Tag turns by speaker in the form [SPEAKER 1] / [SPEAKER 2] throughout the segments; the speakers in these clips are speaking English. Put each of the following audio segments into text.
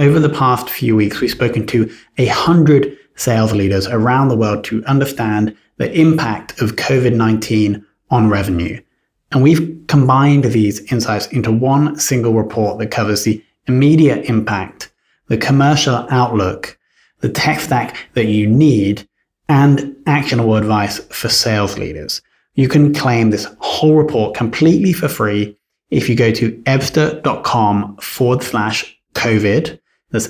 [SPEAKER 1] over the past few weeks, we've spoken to 100 sales leaders around the world to understand the impact of COVID-19 on revenue. And we've combined these insights into one single report that covers the immediate impact, the commercial outlook, the tech stack that you need, and actionable advice for sales leaders. You can claim this whole report completely for free if you go to ebsta.com/COVID. That's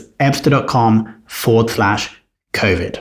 [SPEAKER 1] ebsta.com/COVID.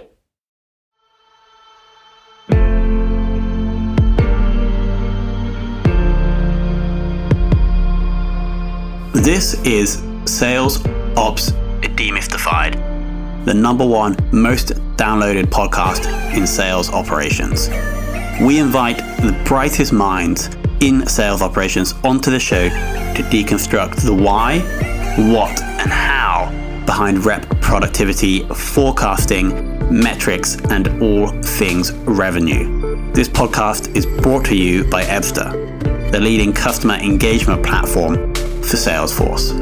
[SPEAKER 1] This is Sales Ops Demystified, the #1 most downloaded podcast in sales operations. We invite the brightest minds in sales operations onto the show to deconstruct the why, what, and how behind rep productivity, forecasting, metrics, and all things revenue. This podcast is brought to you by Ebsta, the leading customer engagement platform for Salesforce.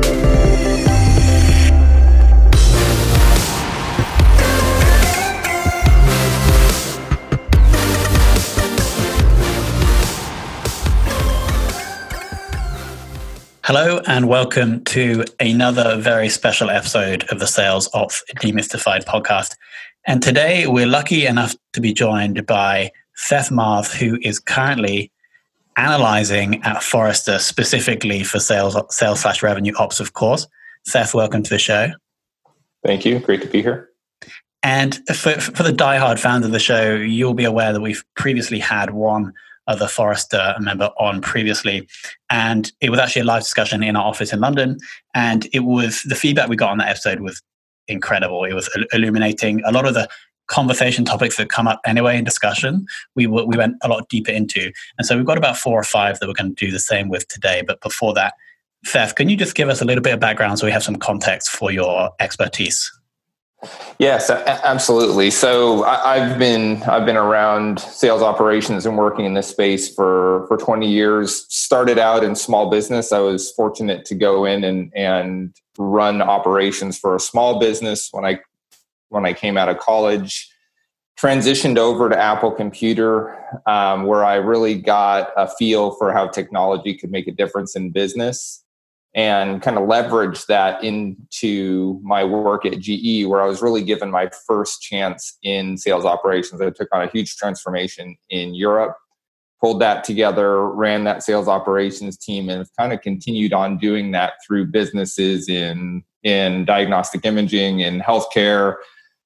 [SPEAKER 1] Hello and welcome to another very special episode of the Sales Ops Demystified podcast. And today we're lucky enough to be joined by Seth Marrs, who is currently analyzing at Forrester specifically for sales/revenue ops, of course. Seth, welcome to the show.
[SPEAKER 2] Thank you. Great to be here.
[SPEAKER 1] And for the diehard fans of the show, you'll be aware that we've previously had one other Forrester member on previously. And it was actually a live discussion in our office in London. And it was the feedback we got on that episode was incredible. It was illuminating a lot of the conversation topics that come up anyway in discussion. We went a lot deeper into. And so we've got about 4 or 5 that we're going to do the same with today. But before that, Seth, can you just give us a little bit of background so we have some context for your expertise?
[SPEAKER 2] Yes, absolutely. So I've been around sales operations and working in this space for 20 years. Started out in small business. I was fortunate to go in and run operations for a small business when I came out of college. Transitioned over to Apple Computer, where I really got a feel for how technology could make a difference in business, and kind of leveraged that into my work at GE, where I was really given my first chance in sales operations. I took on a huge transformation in Europe, pulled that together, ran that sales operations team, and have kind of continued on doing that through businesses in diagnostic imaging, in healthcare,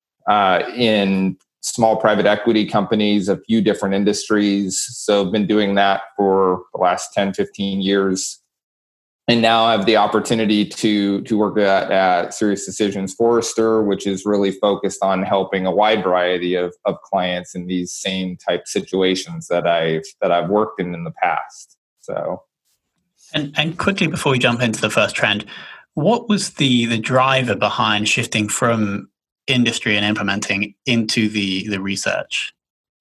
[SPEAKER 2] in small private equity companies, a few different industries. So I've been doing that for the last 10, 15 years. And now I have the opportunity to work at SiriusDecisions Forrester, which is really focused on helping a wide variety of clients in these same type situations that I've worked in the past. So,
[SPEAKER 1] and quickly before we jump into the first trend, what was the driver behind shifting from industry and implementing into the research?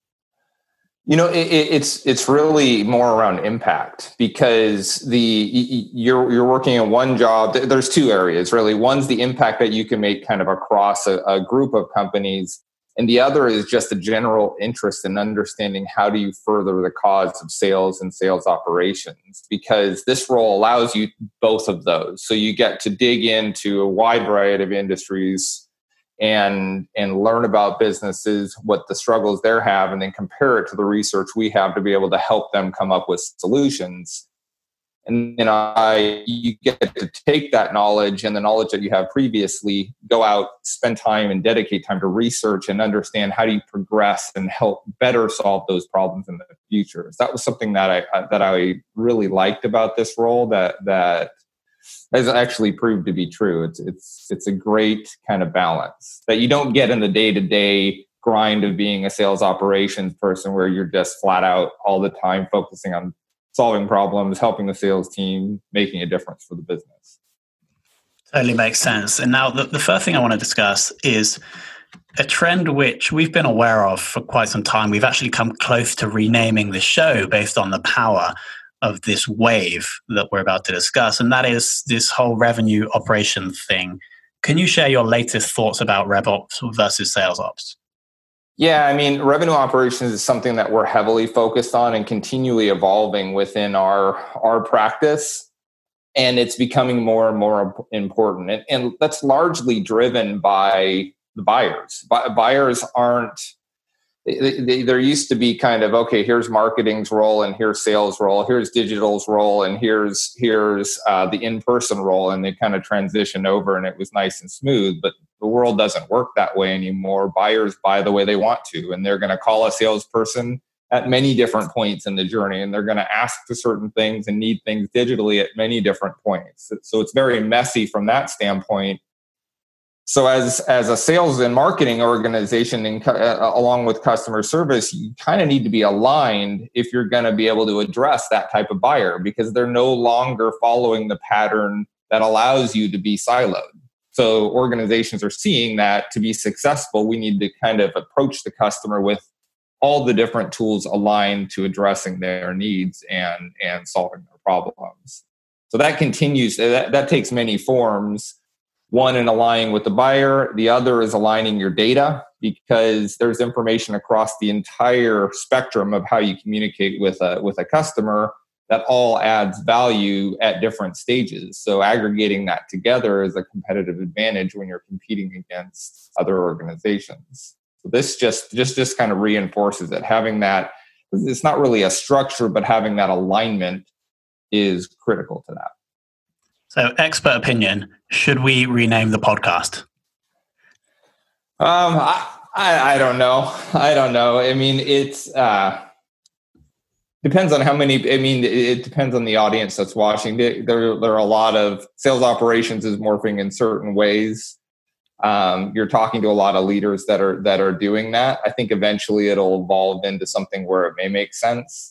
[SPEAKER 2] You know, it's really more around impact, because you're working in one job. There's 2 areas really. One's the impact that you can make kind of across a group of companies, and the other is just a general interest in understanding how do you further the cause of sales and sales operations, because this role allows you both of those. So you get to dig into a wide variety of industries and learn about businesses, what the struggles they have, and then compare it to the research we have to be able to help them come up with solutions. And then you get to take that knowledge and the knowledge that you have previously, go out, spend time and dedicate time to research and understand how do you progress and help better solve those problems in the future. So that was something that I really liked about this role that has actually proved to be true. It's a great kind of balance that you don't get in the day-to-day grind of being a sales operations person, where you're just flat out all the time focusing on solving problems, helping the sales team, making a difference for the business.
[SPEAKER 1] Totally makes sense. And now the first thing I want to discuss is a trend which we've been aware of for quite some time. We've actually come close to renaming the show based on the power of this wave that we're about to discuss. And that is this whole revenue operations thing Can you share your latest thoughts about RevOps versus sales ops?
[SPEAKER 2] Yeah, I mean, revenue operations is something that we're heavily focused on and continually evolving within our practice. And it's becoming more and more important. And that's largely driven by the buyers. Buyers aren't, there used to be kind of, okay, here's marketing's role and here's sales role, here's digital's role, and here's the in-person role. And they kind of transition over and it was nice and smooth. But the world doesn't work that way anymore. Buyers buy the way they want to, and they're going to call a salesperson at many different points in the journey, and they're going to ask for certain things and need things digitally at many different points. So it's very messy from that standpoint. So as a sales and marketing organization, along with customer service, you kind of need to be aligned if you're going to be able to address that type of buyer, because they're no longer following the pattern that allows you to be siloed. So organizations are seeing that to be successful, we need to kind of approach the customer with all the different tools aligned to addressing their needs and solving their problems. So that continues, that takes many forms. One, in aligning with the buyer. The other is aligning your data, because there's information across the entire spectrum of how you communicate with a customer that all adds value at different stages. So aggregating that together is a competitive advantage when you're competing against other organizations. So this just kind of reinforces it. Having that, it's not really a structure, but having that alignment is critical to that.
[SPEAKER 1] So, expert opinion, should we rename the podcast?
[SPEAKER 2] I don't know. I mean, it's depends on how many. I mean, it depends on the audience that's watching. There are a lot of sales operations is morphing in certain ways. You're talking to a lot of leaders that are doing that. I think eventually it'll evolve into something where it may make sense.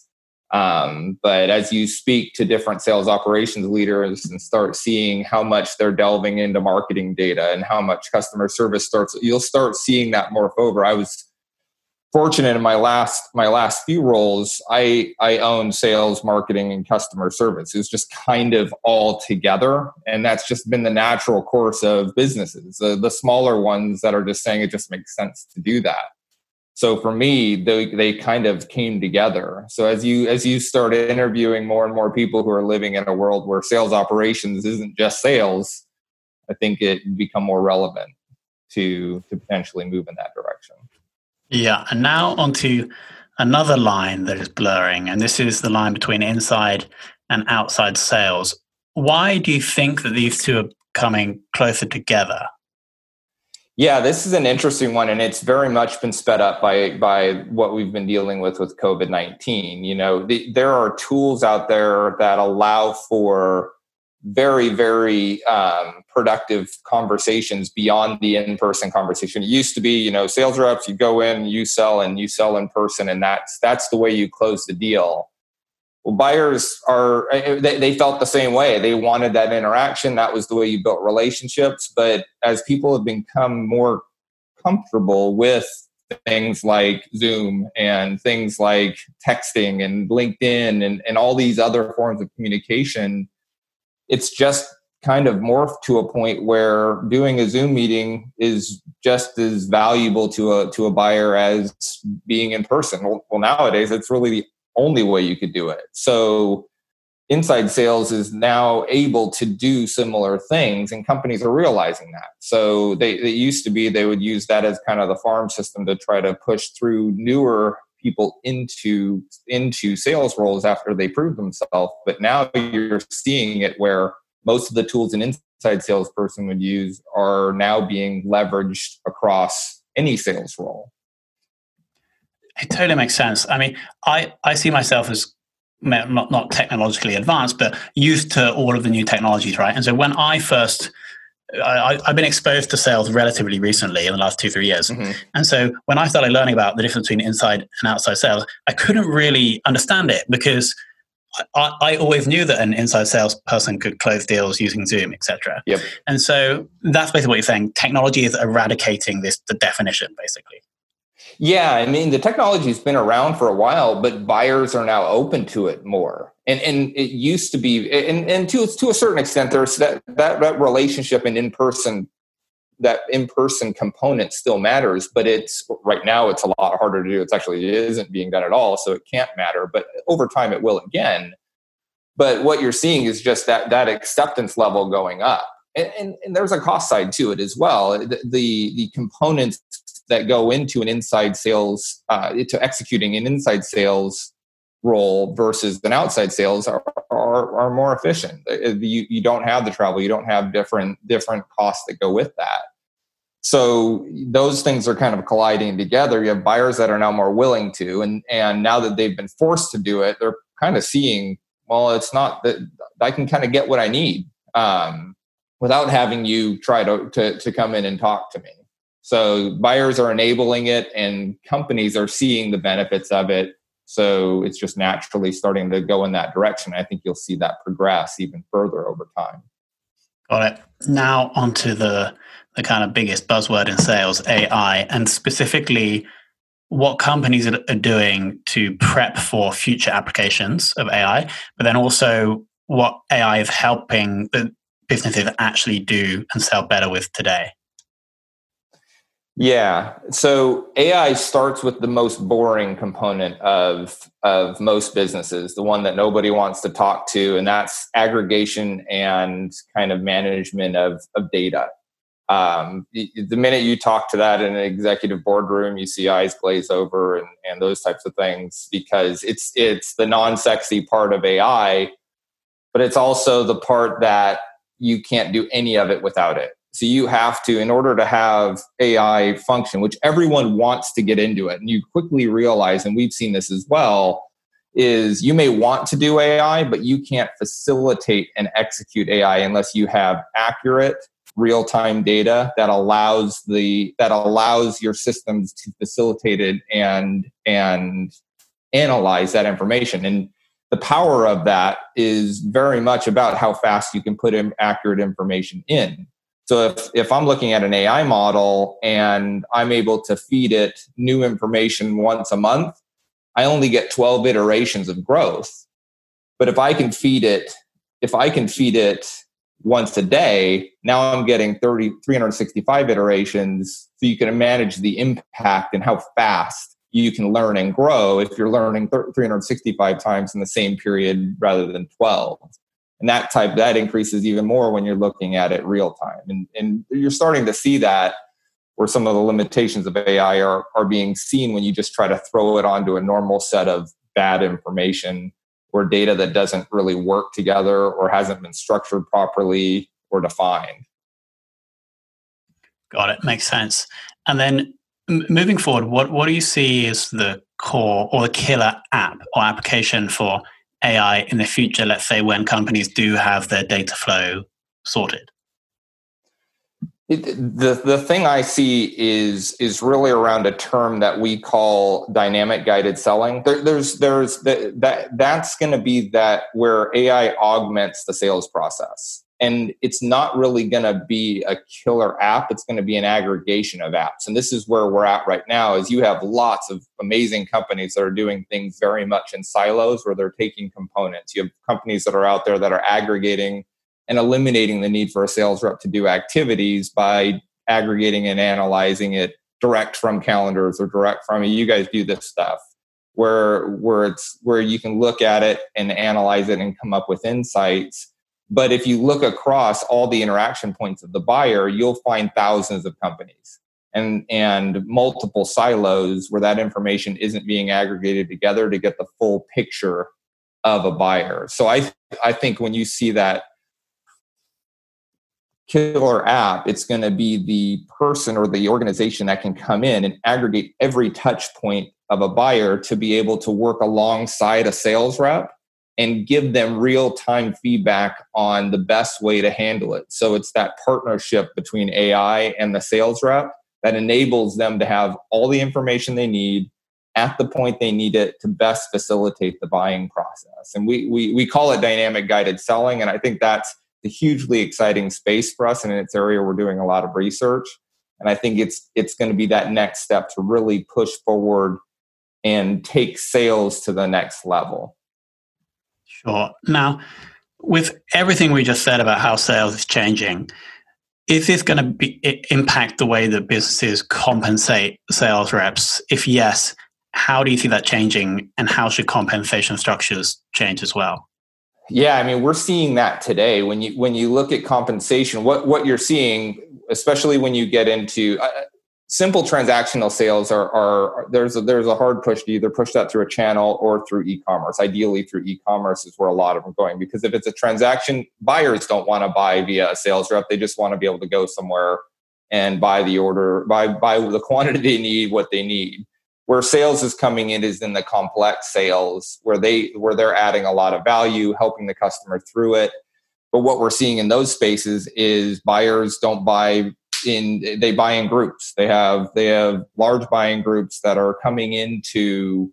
[SPEAKER 2] But as you speak to different sales operations leaders and start seeing how much they're delving into marketing data and how much customer service you'll start seeing that morph over. I was fortunate in my last few roles. I own sales, marketing, and customer service. It was just kind of all together. And that's just been the natural course of businesses. The smaller ones that are just saying it just makes sense to do that. So for me, they kind of came together. So as you start interviewing more and more people who are living in a world where sales operations isn't just sales, I think it become more relevant to potentially move in that direction.
[SPEAKER 1] Yeah, and now onto another line that is blurring, and this is the line between inside and outside sales. Why do you think that these two are coming closer together?
[SPEAKER 2] Yeah, this is an interesting one, and it's very much been sped up by what we've been dealing with COVID-19. You know, there are tools out there that allow for very, very productive conversations beyond the in-person conversation. It used to be, you know, sales reps, you go in, you sell in person, and that's the way you close the deal. Well, buyers they felt the same way. They wanted that interaction. That was the way you built relationships. But as people have become more comfortable with things like Zoom and things like texting and LinkedIn and all these other forms of communication, it's just kind of morphed to a point where doing a Zoom meeting is just as valuable to a buyer as being in person. Well, nowadays, it's really the only way you could do it. So inside sales is now able to do similar things, and companies are realizing that. So it used to be they would use that as kind of the farm system to try to push through newer people into sales roles after they prove themselves. But now you're seeing it where most of the tools an inside salesperson would use are now being leveraged across any sales role.
[SPEAKER 1] It totally makes sense. I mean, I see myself as not technologically advanced, but used to all of the new technologies, right? And so when I've been exposed to sales relatively recently in the last 2-3 years. Mm-hmm. And so when I started learning about the difference between inside and outside sales, I couldn't really understand it because I always knew that an inside salesperson could close deals using Zoom, etc.
[SPEAKER 2] Yep.
[SPEAKER 1] And so that's basically what you're saying. Technology is eradicating the definition, basically.
[SPEAKER 2] Yeah, I mean, the technology has been around for a while, but buyers are now open to it more. And it used to be, and to a certain extent, there's that relationship in-person that in-person component still matters, but right now it's a lot harder to do. It isn't being done at all, so it can't matter. But over time, it will again. But what you're seeing is just that acceptance level going up, and there's a cost side to it as well. The components that go into an inside sales to executing an inside sales role versus an outside sales are more efficient. You don't have the travel, you don't have different costs that go with that. So those things are kind of colliding together. You have buyers that are now more willing to, and now that they've been forced to do it, they're kind of seeing, well, it's not that I can kind of get what I need without having you try to come in and talk to me. So buyers are enabling it, and companies are seeing the benefits of it. So it's just naturally starting to go in that direction. I think you'll see that progress even further over time.
[SPEAKER 1] Got it. Now onto the kind of biggest buzzword in sales, AI, and specifically what companies are doing to prep for future applications of AI, but then also what AI is helping the businesses actually do and sell better with today.
[SPEAKER 2] Yeah. So AI starts with the most boring component of most businesses, the one that nobody wants to talk to, and that's aggregation and kind of management of data. The minute you talk to that in an executive boardroom, you see eyes glaze over and those types of things, because it's the non-sexy part of AI, but it's also the part that you can't do any of it without it. So you have to, in order to have AI function, which everyone wants to get into it, and you quickly realize, and we've seen this as well, is you may want to do AI, but you can't facilitate and execute AI unless you have accurate real-time data that allows your systems to facilitate it and analyze that information. And the power of that is very much about how fast you can put in accurate information in. So if I'm looking at an AI model and I'm able to feed it new information once a month, I only get 12 iterations of growth. But if I can feed it once a day, now I'm getting 365 iterations. So you can manage the impact and how fast you can learn and grow if you're learning 365 times in the same period rather than 12. And that increases even more when you're looking at it real time. And you're starting to see that where some of the limitations of AI are being seen when you just try to throw it onto a normal set of bad information or data that doesn't really work together or hasn't been structured properly or defined.
[SPEAKER 1] Got it. Makes sense. And then moving forward, what do you see as the core or the killer app or application for AI in the future, let's say when companies do have their data flow sorted?
[SPEAKER 2] The thing I see is really around a term that we call dynamic guided selling. That's going to be that where AI augments the sales process. And it's not really going to be a killer app. It's going to be an aggregation of apps. And this is where we're at right now, is you have lots of amazing companies that are doing things very much in silos where they're taking components. You have companies that are out there that are aggregating and eliminating the need for a sales rep to do activities by aggregating and analyzing it direct from calendars or direct from, you guys do this stuff, where you can look at it and analyze it and come up with insights. But if you look across all the interaction points of the buyer, you'll find thousands of companies and multiple silos where that information isn't being aggregated together to get the full picture of a buyer. So I think when you see that killer app, it's going to be the person or the organization that can come in and aggregate every touch point of a buyer to be able to work alongside a sales rep and give them real-time feedback on the best way to handle it. So it's that partnership between AI and the sales rep that enables them to have all the information they need at the point they need it to best facilitate the buying process. And we call it dynamic guided selling, and I think that's a hugely exciting space for us, and in its area we're doing a lot of research. And I think it's going to be that next step to really push forward and take sales to the next level.
[SPEAKER 1] Sure. Now, with everything we just said about how sales is changing, Is this going to impact the way that businesses compensate sales reps? If yes, how do you see that changing, and how should compensation structures change as well?
[SPEAKER 2] Yeah, I mean, we're seeing that today. When you look at compensation, what you're seeing, especially when you get into simple transactional sales, there's a hard push to either push that through a channel or through e-commerce. Ideally, through e-commerce is where a lot of them are going, because if it's a transaction, buyers don't want to buy via a sales rep. They just want to be able to go somewhere and buy the order, buy the quantity they need, what they need. Where sales is coming in is in the complex sales, where they're adding a lot of value, helping the customer through it. But what we're seeing in those spaces is buyers don't buy they buy in groups. They have large buying groups that are coming into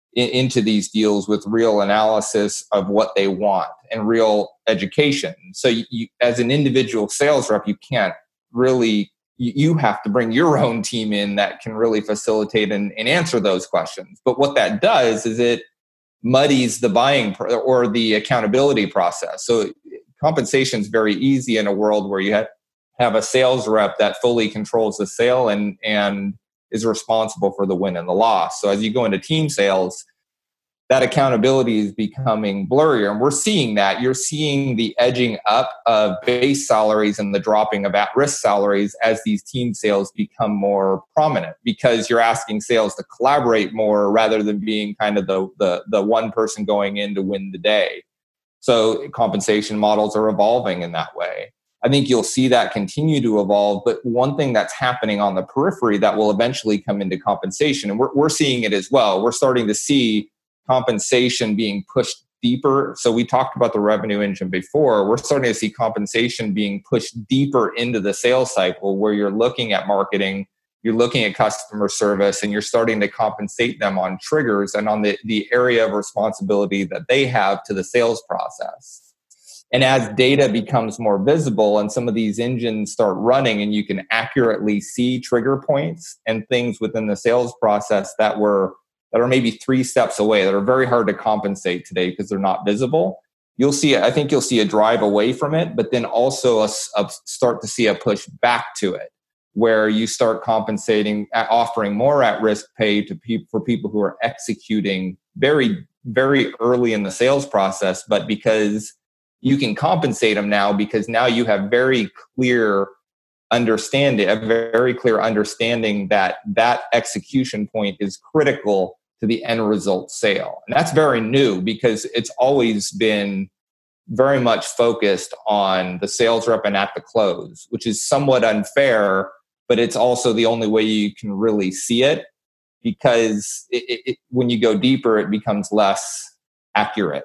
[SPEAKER 2] these deals with real analysis of what they want and real education. So you, as an individual sales rep, you can't really, you have to bring your own team in that can really facilitate and answer those questions. But what that does is it muddies the buying or the accountability process. So compensation is very easy in a world where you have a sales rep that fully controls the sale and is responsible for the win and the loss. So as you go into team sales, that accountability is becoming blurrier. And we're seeing that. You're seeing the edging up of base salaries and the dropping of at-risk salaries as these team sales become more prominent, because you're asking sales to collaborate more rather than being kind of the one person going in to win the day. So compensation models are evolving in that way. I think you'll see that continue to evolve. But one thing that's happening on the periphery that will eventually come into compensation, and we're seeing it as well. We're starting to see compensation being pushed deeper. So we talked about the revenue engine before. We're starting to see compensation being pushed deeper into the sales cycle, where you're looking at marketing, you're looking at customer service, and you're starting to compensate them on triggers and on the area of responsibility that they have to the sales process. And as data becomes more visible and some of these engines start running and you can accurately see trigger points and things within the sales process that are maybe 3 steps away, that are very hard to compensate today because they're not visible, I think you'll see a drive away from it, but then also start to see a push back to it, where you start compensating, offering more at-risk pay for people who are executing very, very early in the sales process, but because you can compensate them now, because now you have a very clear understanding that execution point is critical to the end result sale. And that's very new, because it's always been very much focused on the sales rep and at the close, which is somewhat unfair, but it's also the only way you can really see it, because when you go deeper, it becomes less accurate.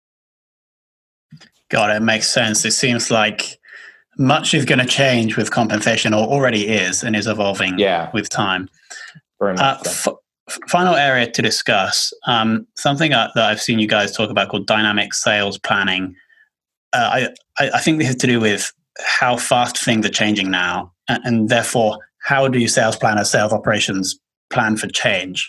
[SPEAKER 1] Got it. Makes sense. It seems like much is going to change with compensation, or already is, and is evolving with time.
[SPEAKER 2] Very much so.
[SPEAKER 1] Final area to discuss, something that I've seen you guys talk about called dynamic sales planning. I think this has to do with how fast things are changing now, and therefore, how do sales planners, sales operations plan for change?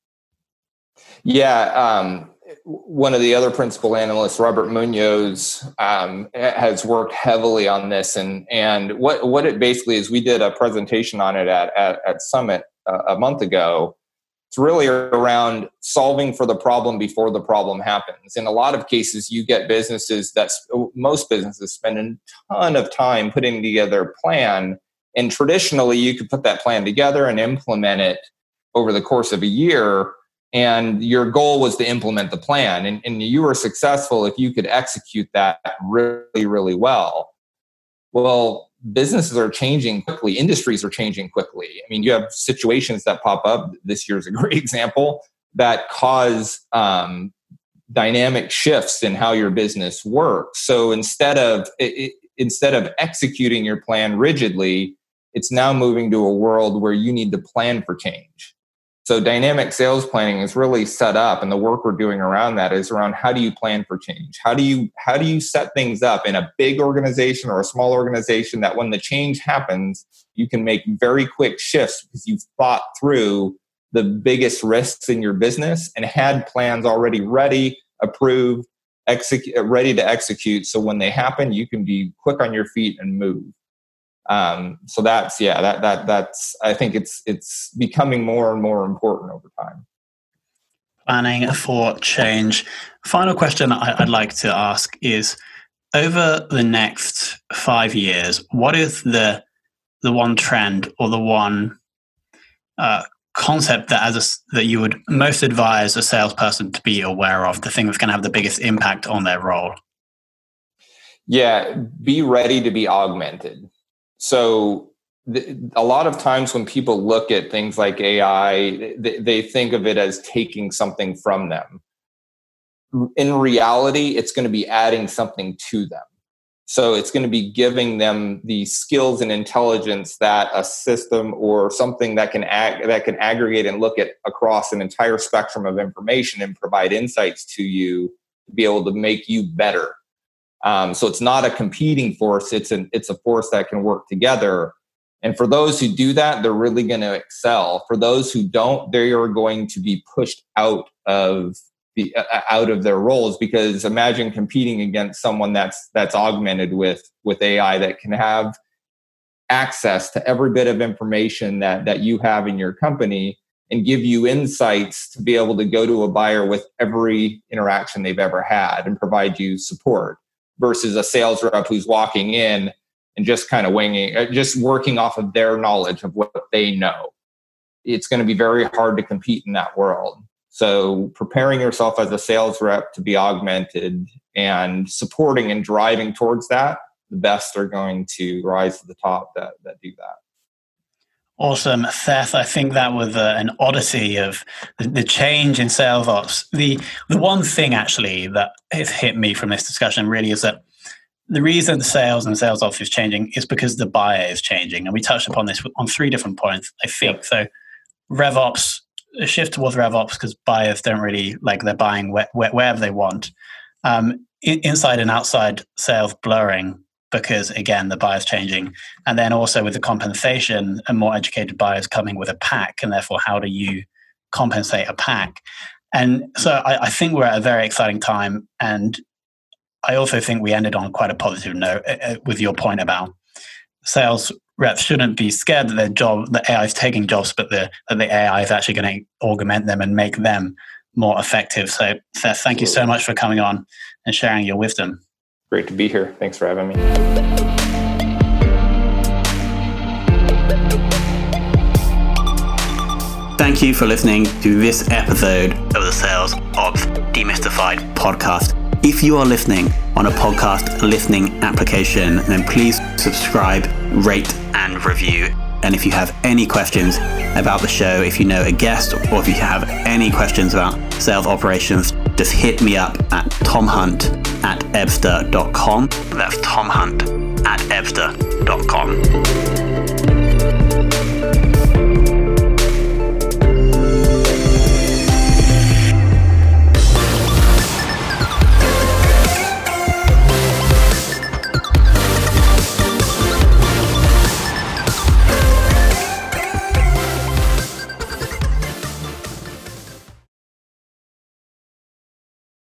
[SPEAKER 2] Yeah. One of the other principal analysts, Robert Munoz, has worked heavily on this. And what it basically is, we did a presentation on it at Summit a month ago. It's really around solving for the problem before the problem happens. In a lot of cases, you get most businesses spend a ton of time putting together a plan. And traditionally, you could put that plan together and implement it over the course of a year. And your goal was to implement the plan. And you were successful if you could execute that really, really well. Well, businesses are changing quickly. Industries are changing quickly. I mean, you have situations that pop up. This year's a great example that cause dynamic shifts in how your business works. So instead of executing your plan rigidly, it's now moving to a world where you need to plan for change. So dynamic sales planning is really set up, and the work we're doing around that is around how do you plan for change? How do you set things up in a big organization or a small organization that when the change happens, you can make very quick shifts because you've thought through the biggest risks in your business and had plans already ready, approved, ready to execute. So when they happen, you can be quick on your feet and move. So that's I think it's becoming more and more important over time.
[SPEAKER 1] Planning for change. Final question I'd like to ask is, over the next 5 years, what is the one trend or the one concept that you would most advise a salesperson to be aware of, the thing that's going to have the biggest impact on their role?
[SPEAKER 2] Yeah, be ready to be augmented. So a lot of times when people look at things like AI, they think of it as taking something from them. In reality, it's going to be adding something to them. So it's going to be giving them the skills and intelligence that a system or something that can aggregate and look at across an entire spectrum of information and provide insights to you to be able to make you better. So it's not a competing force; it's a force that can work together. And for those who do that, they're really going to excel. For those who don't, they are going to be pushed out of their roles, because imagine competing against someone that's augmented with AI that can have access to every bit of information that you have in your company and give you insights to be able to go to a buyer with every interaction they've ever had and provide you support, versus a sales rep who's walking in and just kind of just working off of their knowledge of what they know. It's going to be very hard to compete in that world. So preparing yourself as a sales rep to be augmented and supporting and driving towards that, the best are going to rise to the top that do that.
[SPEAKER 1] Awesome. Seth, I think that was an odyssey of the change in sales ops. The one thing actually that has hit me from this discussion really is that the reason sales and sales ops is changing is because the buyer is changing. And we touched upon this on 3 different points, I think. Yep. So RevOps, a shift towards RevOps because buyers don't really they're buying wherever they want. Inside and outside sales blurring, because again, the buyer's changing. And then also with the compensation, and more educated buyers coming with a pack, and therefore how do you compensate a pack? And so I think we're at a very exciting time. And I also think we ended on quite a positive note with your point about sales reps shouldn't be scared that the AI is taking jobs, but that the AI is actually going to augment them and make them more effective. So Seth, thank you so much for coming on and sharing your wisdom.
[SPEAKER 2] Great to be here. Thanks for having me.
[SPEAKER 1] Thank you for listening to this episode of the Sales Ops Demystified podcast. If you are listening on a podcast listening application, then please subscribe, rate, and review. And if you have any questions about the show, if you know a guest, or if you have any questions about sales operations, just hit me up at tomhunt@ebster.com. That's tomhunt@ebster.com.